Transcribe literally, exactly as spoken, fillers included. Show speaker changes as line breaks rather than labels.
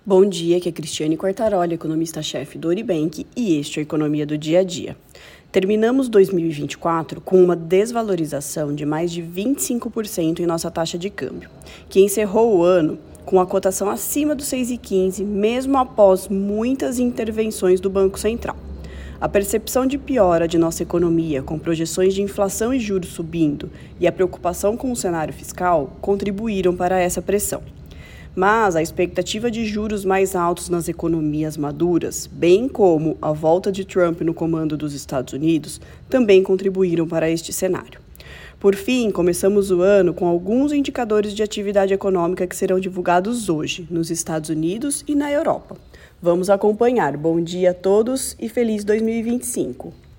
Bom dia, aqui é Cristiane Quartaroli, economista-chefe do Oribank, e este é a Economia do Dia a Dia. Terminamos dois mil e vinte e quatro com uma desvalorização de mais de vinte e cinco por cento em nossa taxa de câmbio, que encerrou o ano com a cotação acima dos seis vírgula quinze, mesmo após muitas intervenções do Banco Central. A percepção de piora de nossa economia, com projeções de inflação e juros subindo, e a preocupação com o cenário fiscal, contribuíram para essa pressão. Mas a expectativa de juros mais altos nas economias maduras, bem como a volta de Trump no comando dos Estados Unidos, também contribuíram para este cenário. Por fim, começamos o ano com alguns indicadores de atividade econômica que serão divulgados hoje, nos Estados Unidos e na Europa. Vamos acompanhar. Bom dia a todos e feliz dois mil e vinte e cinco!